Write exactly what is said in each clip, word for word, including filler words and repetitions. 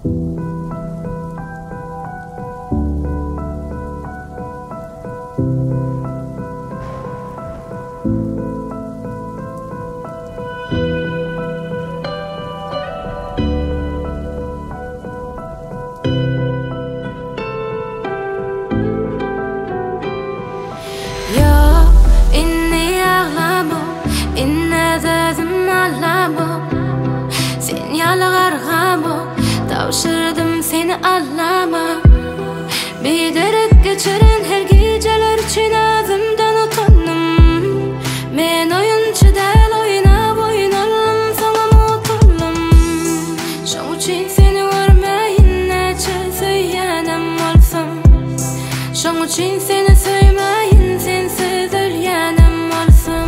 Tavşırdım seni Allah'ıma. Bir derek geçerin her geceler için ağzımdan utandım. Men oyuncu değil oyna boyun oldum, sana mutlum. Şoň üçin seni görmeyin neçe söylenem olsam. Şoň üçin seni söylemeyin sensiz ölýänem olsam.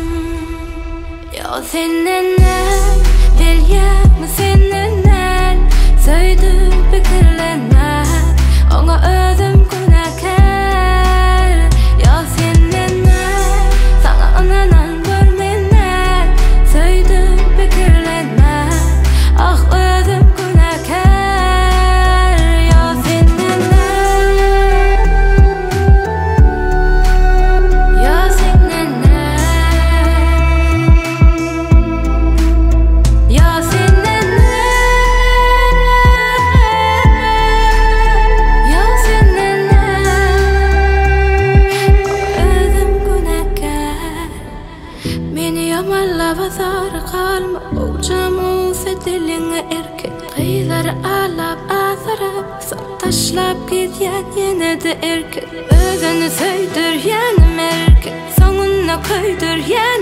Yo senden bilýärmi senden söýdü pikirlenme, oňa özüm günäkär. Ýa senden saňa ananan görmenler, söýdü pikirlenme, ah özüm günäkär. Ýa senden ýa senden ýa senden Lavazar kalma uçamu sedeline erkek Kıylar alap azarap taşlap gidyen yine de erkek Özünü söydür yanım erkek Sonuna koydur yanım